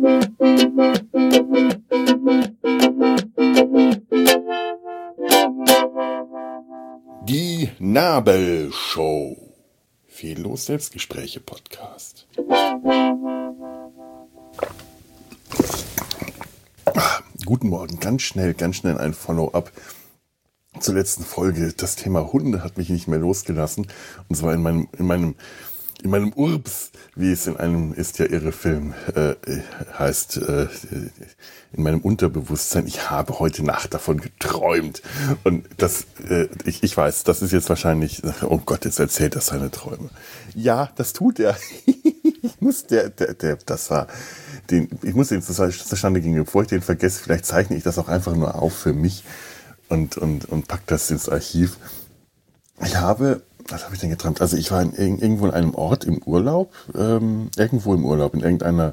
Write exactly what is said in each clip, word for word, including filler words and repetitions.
Die Nabelshow. Fehllos Selbstgespräche Podcast. Guten Morgen, ganz schnell, ganz schnell ein Follow-up zur letzten Folge. Das Thema Hunde hat mich nicht mehr losgelassen. Und zwar in meinem, in meinem, in meinem Urbs, wie es in einem Ist ja irre Film äh, heißt, äh, in meinem Unterbewusstsein. Ich habe heute Nacht davon geträumt. Und das, äh, ich, ich weiß, das ist jetzt wahrscheinlich, oh Gott, jetzt erzählt er seine Träume. Ja, das tut er. ich muss, der, der, der, das war, den, ich muss den zustande gehen, bevor ich den vergesse. Vielleicht zeichne ich das auch einfach nur auf für mich und, und, und pack das ins Archiv. Ich habe, was habe ich denn geträumt? Also ich war in, irgendwo in einem Ort im Urlaub, ähm, irgendwo im Urlaub, in irgendeiner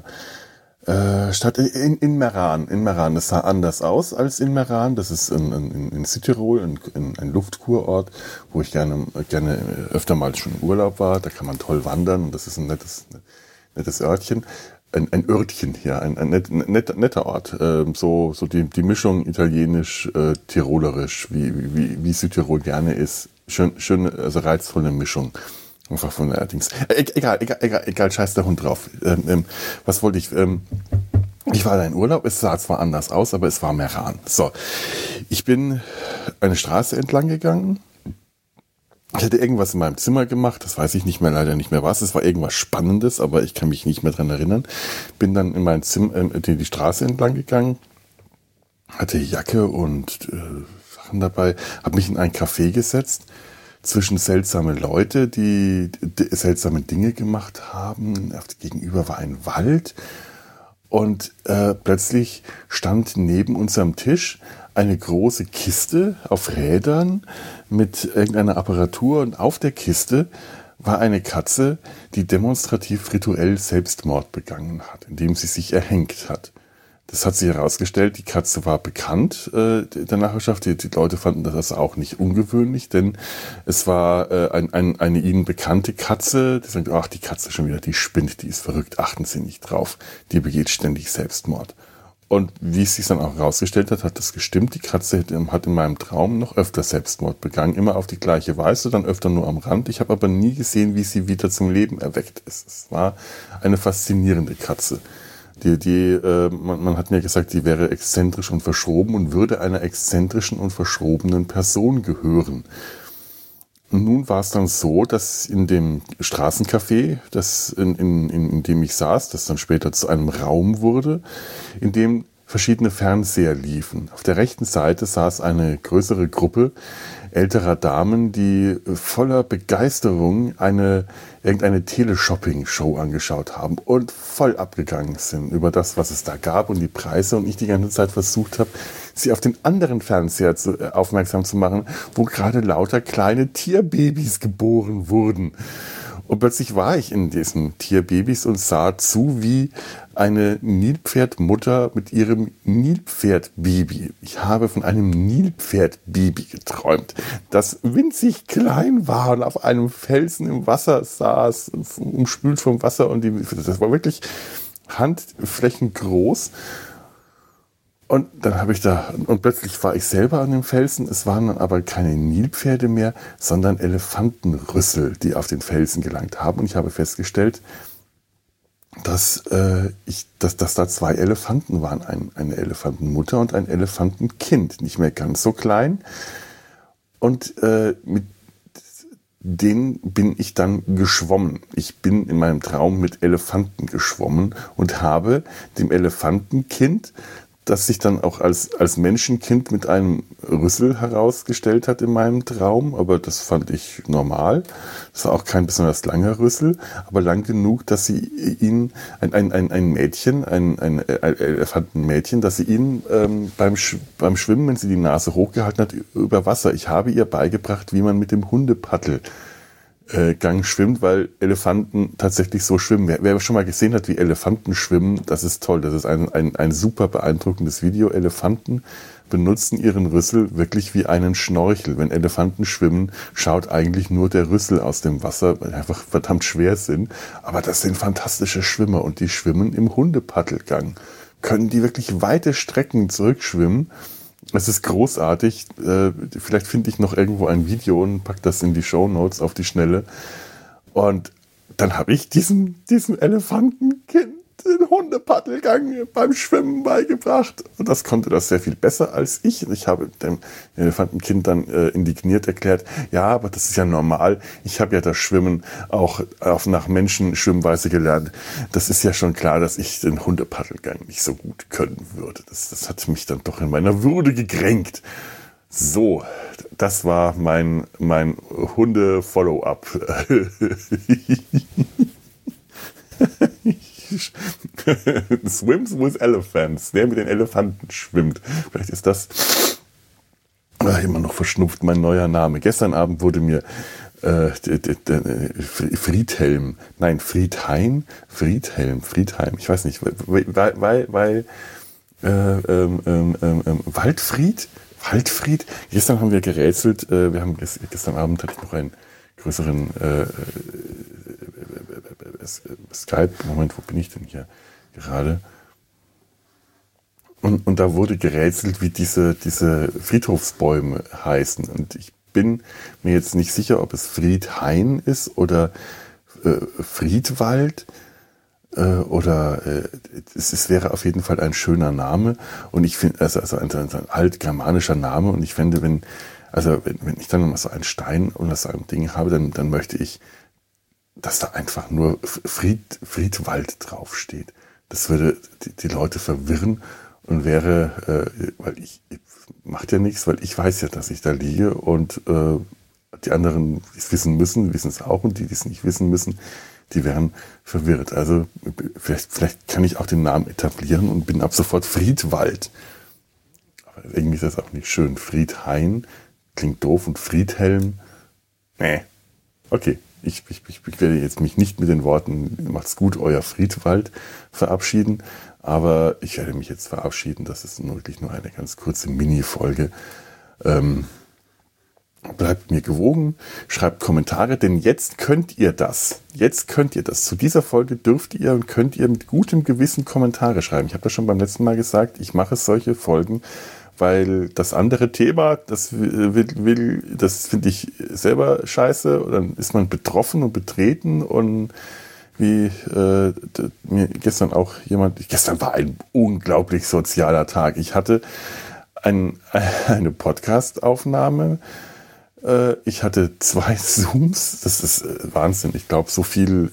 äh, Stadt, in, in Meran. In Meran, das sah anders aus als in Meran. Das ist in, in, in Südtirol, in, in ein Luftkurort, wo ich gerne, gerne öfter mal schon im Urlaub war. Da kann man toll wandern und das ist ein nettes, nettes Örtchen. Ein, ein Örtchen hier, ein, ein net, net, netter Ort. Ähm, so so die, die Mischung italienisch, äh, tirolerisch, wie, wie, wie Südtirol gerne ist. Schön, schön, also reizvolle Mischung. Einfach von der Dings. Äh, egal, egal, egal, egal, scheiß der Hund drauf. Ähm, ähm, was wollte ich? Ähm, ich war da in Urlaub, es sah zwar anders aus, aber es war Meran. So, ich bin eine Straße entlang gegangen. Ich hatte irgendwas in meinem Zimmer gemacht, das weiß ich nicht mehr, leider nicht mehr was. Es war irgendwas Spannendes, aber ich kann mich nicht mehr dran erinnern. Bin dann in mein Zimmer, äh, die, die Straße entlang gegangen, hatte Jacke und äh, Sachen dabei, habe mich in ein Café gesetzt, zwischen seltsame Leute, die, die seltsame Dinge gemacht haben. Gegenüber war ein Wald und äh, plötzlich stand neben unserem Tisch eine große Kiste auf Rädern mit irgendeiner Apparatur und auf der Kiste war eine Katze, die demonstrativ rituell Selbstmord begangen hat, indem sie sich erhängt hat. Das hat sich herausgestellt, die Katze war bekannt äh, der Nachbarschaft. Die, die Leute fanden das auch nicht ungewöhnlich, denn es war äh, ein, ein, eine ihnen bekannte Katze, die sagt, ach, die Katze schon wieder, die spinnt, die ist verrückt, achten Sie nicht drauf, die begeht ständig Selbstmord. Und wie es sich dann auch herausgestellt hat, hat das gestimmt. Die Katze hat in meinem Traum noch öfter Selbstmord begangen, immer auf die gleiche Weise, dann öfter nur am Rand. Ich habe aber nie gesehen, wie sie wieder zum Leben erweckt ist. Es war eine faszinierende Katze. Die, die, äh, man, man hat mir gesagt, die wäre exzentrisch und verschroben und würde einer exzentrischen und verschrobenen Person gehören. Und nun war es dann so, dass in dem Straßencafé, das in, in, in dem ich saß, das dann später zu einem Raum wurde, in dem verschiedene Fernseher liefen. Auf der rechten Seite saß eine größere Gruppe älterer Damen, die voller Begeisterung eine irgendeine Teleshopping-Show angeschaut haben und voll abgegangen sind über das, was es da gab und die Preise. Und ich die ganze Zeit versucht habe, sie auf den anderen Fernseher zu, äh, aufmerksam zu machen, wo gerade lauter kleine Tierbabys geboren wurden. Und plötzlich war ich in diesen Tierbabys und sah zu, wie eine Nilpferdmutter mit ihrem Nilpferdbaby. Ich habe von einem Nilpferdbaby geträumt, das winzig klein war und auf einem Felsen im Wasser saß, umspült vom Wasser. Und die, das war wirklich handflächengroß. Und dann habe ich da, und plötzlich war ich selber an dem Felsen. Es waren dann aber keine Nilpferde mehr, sondern Elefantenrüssel, die auf den Felsen gelangt haben. Und ich habe festgestellt, dass, äh, ich, dass, dass da zwei Elefanten waren. Ein, eine Elefantenmutter und ein Elefantenkind. Nicht mehr ganz so klein. Und äh, mit denen bin ich dann geschwommen. Ich bin in meinem Traum mit Elefanten geschwommen und habe dem Elefantenkind, das sich dann auch als, als Menschenkind mit einem Rüssel herausgestellt hat in meinem Traum, aber das fand ich normal. Das war auch kein besonders langer Rüssel, aber lang genug, dass sie ihn, ein, ein, ein, ein Mädchen, ein, ein Elefantenmädchen, dass sie ihn ähm, beim, Sch- beim Schwimmen, wenn sie die Nase hochgehalten hat, über Wasser. Ich habe ihr beigebracht, wie man mit dem Hundepaddel Gang schwimmt, weil Elefanten tatsächlich so schwimmen. Wer, wer schon mal gesehen hat, wie Elefanten schwimmen, das ist toll. Das ist ein, ein, ein super beeindruckendes Video. Elefanten benutzen ihren Rüssel wirklich wie einen Schnorchel. Wenn Elefanten schwimmen, schaut eigentlich nur der Rüssel aus dem Wasser, weil die einfach verdammt schwer sind. Aber das sind fantastische Schwimmer und die schwimmen im Hundepaddelgang. Können die wirklich weite Strecken zurückschwimmen? Es ist großartig. Äh, vielleicht finde ich noch irgendwo ein Video und pack das in die Shownotes auf die Schnelle. Und dann habe ich diesem, diesem Elefantenkind den Hundepaddelgang beim Schwimmen beigebracht. Und das konnte das sehr viel besser als ich. Ich habe dem Elefantenkind dann äh, indigniert erklärt, ja, aber das ist ja normal. Ich habe ja das Schwimmen auch auf nach Menschenschwimmweise gelernt. Das ist ja schon klar, dass ich den Hundepaddelgang nicht so gut können würde. Das, das hat mich dann doch in meiner Würde gekränkt. So, das war mein, mein Hunde-Follow-up. Swims with Elephants. Der mit den Elefanten schwimmt. Vielleicht ist das ach, immer noch verschnupft, mein neuer Name. Gestern Abend wurde mir äh, d, d, d, Friedhelm, nein, Friedhain, Friedhelm, Friedheim, ich weiß nicht, weil, weil, weil äh, ähm, ähm, ähm, Waldfried, Waldfried, gestern haben wir gerätselt, äh, wir haben gestern Abend hatte ich noch einen größeren äh, Skype, Moment, wo bin ich denn hier gerade? Und, und da wurde gerätselt, wie diese, diese Friedhofsbäume heißen. Und ich bin mir jetzt nicht sicher, ob es Friedhain ist oder äh, Friedwald äh, oder äh, es, es wäre auf jeden Fall ein schöner Name. Und ich finde, also, also ein, ein altgermanischer Name. Und ich finde, wenn, also wenn, wenn ich dann mal so einen Stein oder so ein Ding habe, dann, dann möchte ich, dass da einfach nur Fried, Friedwald draufsteht. Das würde die, die Leute verwirren und wäre, äh, weil ich, macht ja nichts, weil ich weiß ja, dass ich da liege und äh, die anderen, die es wissen müssen, wissen es auch und die, die es nicht wissen müssen, die wären verwirrt. Also vielleicht, vielleicht kann ich auch den Namen etablieren und bin ab sofort Friedwald. Aber irgendwie ist das auch nicht schön. Friedhain klingt doof und Friedhelm, nee, okay. Ich, ich, ich werde jetzt mich nicht mit den Worten macht's gut, euer Friedwald verabschieden, aber ich werde mich jetzt verabschieden. Das ist wirklich nur eine ganz kurze Mini-Folge. Ähm, bleibt mir gewogen, schreibt Kommentare, denn jetzt könnt ihr das. Jetzt könnt ihr das. Zu dieser Folge dürft ihr und könnt ihr mit gutem Gewissen Kommentare schreiben. Ich habe das schon beim letzten Mal gesagt, ich mache solche Folgen, weil das andere Thema, das will, will das finde ich selber scheiße. Und dann ist man betroffen und betreten und wie äh, mir gestern auch jemand, gestern war ein unglaublich sozialer Tag. Ich hatte ein, eine Podcast-Aufnahme, äh, ich hatte zwei Zooms, das ist äh, Wahnsinn. Ich glaube, so viel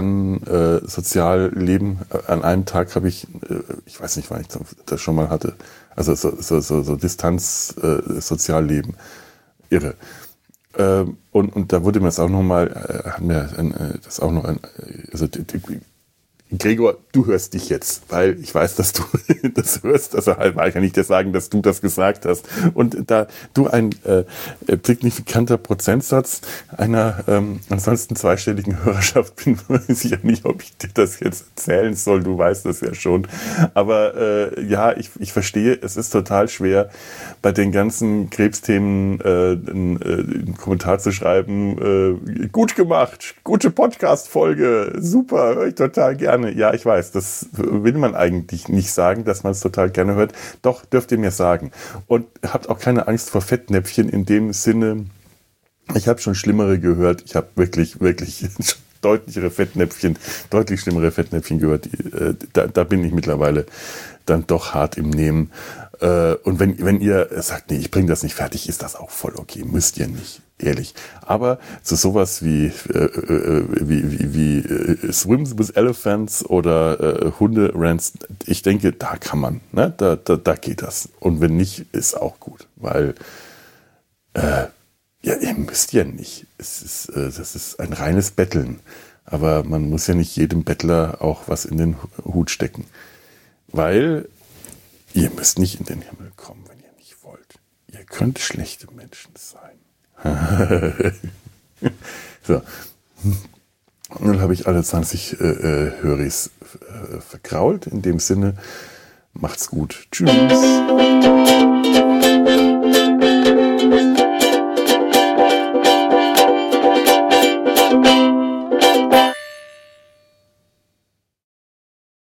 Fernsozialleben äh, an einem Tag habe ich, äh, ich weiß nicht, wann ich das schon mal hatte. Also so, so, so, so Distanz-Sozialleben. Äh, Irre. Ähm, und, und da wurde mir das auch nochmal, äh, hat mir ein, äh, das auch noch ein, also die, die, Gregor, du hörst dich jetzt, weil ich weiß, dass du das hörst. Also halt, kann ich dir sagen, dass du das gesagt hast. Und da du ein äh, signifikanter Prozentsatz einer ähm, ansonsten zweistelligen Hörerschaft bin, weiß ich ja nicht, ob ich dir das jetzt erzählen soll. Du weißt das ja schon. Aber äh, ja, ich, ich verstehe, es ist total schwer, bei den ganzen Krebsthemen äh, einen, äh, einen Kommentar zu schreiben. Äh, gut gemacht, gute Podcast-Folge, super, höre ich total gerne. Ja, ich weiß, das will man eigentlich nicht sagen, dass man es total gerne hört. Doch, dürft ihr mir sagen. Und habt auch keine Angst vor Fettnäpfchen in dem Sinne. Ich habe schon Schlimmere gehört. Ich habe wirklich, wirklich deutlichere Fettnäpfchen, deutlich schlimmere Fettnäpfchen gehört. Äh, da, da bin ich mittlerweile dann doch hart im Nehmen. Äh, und wenn, wenn ihr sagt, nee, ich bringe das nicht fertig, ist das auch voll okay. Müsst ihr nicht. Ehrlich. Aber zu sowas wie, äh, äh, wie, wie, wie äh, Swims with Elephants oder äh, Hunde-Rants, ich denke, da kann man, ne? da, da, da geht das. Und wenn nicht, ist auch gut. Weil, äh, ja, ihr müsst ja nicht. Es ist, äh, das ist ein reines Betteln. Aber man muss ja nicht jedem Bettler auch was in den Hut stecken. Weil ihr müsst nicht in den Himmel kommen, wenn ihr nicht wollt. Ihr könnt schlechte Menschen sein. So. Und dann habe ich alle zwanzig äh, Höris äh, verkrault. In dem Sinne, Macht's gut. Tschüss.